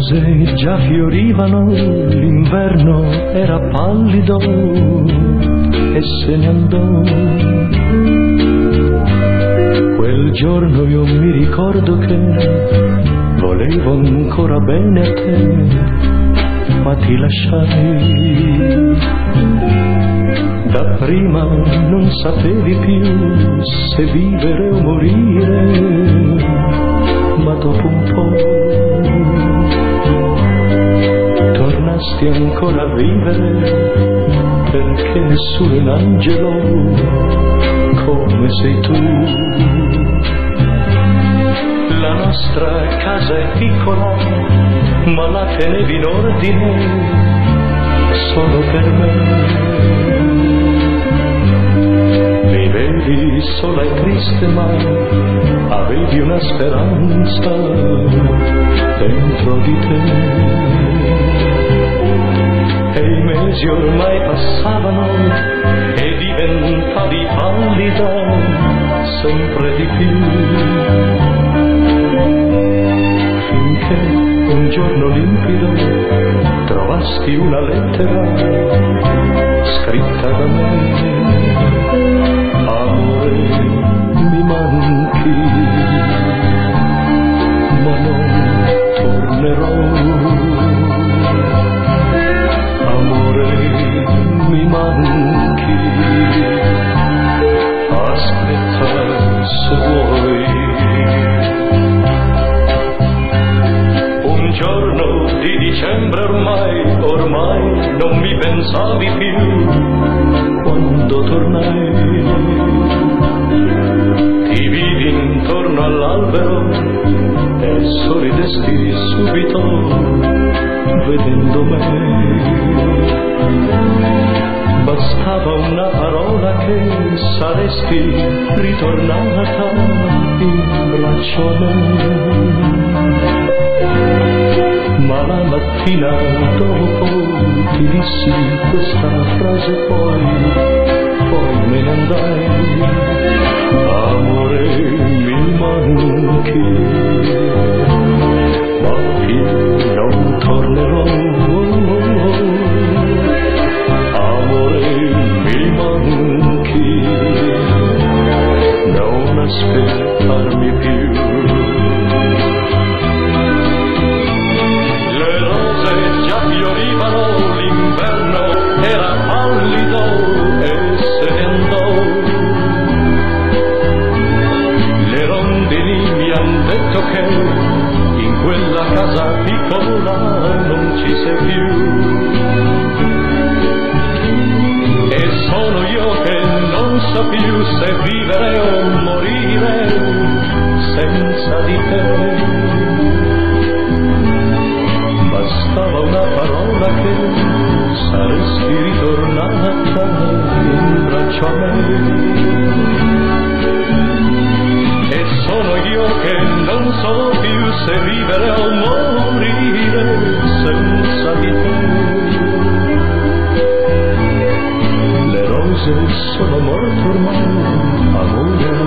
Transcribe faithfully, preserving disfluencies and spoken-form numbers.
rose già fiorivano, l'inverno era pallido e se ne andò. Quel giorno io mi ricordo che volevo ancora bene a te, ma ti lasciai. Dapprima non sapevi più se vivere o morire, ma dopo un po' tornasti ancora a vivere, perché nessuno è un angelo come sei tu. La nostra casa è piccola, ma la tenevi in ordine solo per me. Vivevi sola e triste, ma avevi una speranza dentro di te. E i mesi ormai passavano e diventavi pallida sempre di più, finché un giorno limpido trovasti una lettera scritta da me. Amore, mi manchi, ma non tornerò. Amore, mi manchi, aspetta se vuoi. Un giorno di dicembre ormai, ormai non mi pensavi più quando tornai. Ti vidi intorno all'albero e sorridesti subito vedendo me. Bastava una parola che saresti ritornata in braccio a me. Ma la mattina dopo ti dissi questa frase, poi, poi me ne andai. Amore, mi manchi, ma io non tornerò. Amore, mi manchi, non aspettarmi più. Le rose già fiorivano, l'inverno era pallido e se ne andò. Le rondini mi han detto che in quella casa piccola non ci sei più, e sono io che non so più se vivere o morire senza di te. Bastava una parola che saresti ritornata in braccio a me. E sono io che non so più se vivere o morire senza di te. Le rose sono morte ormai, amore.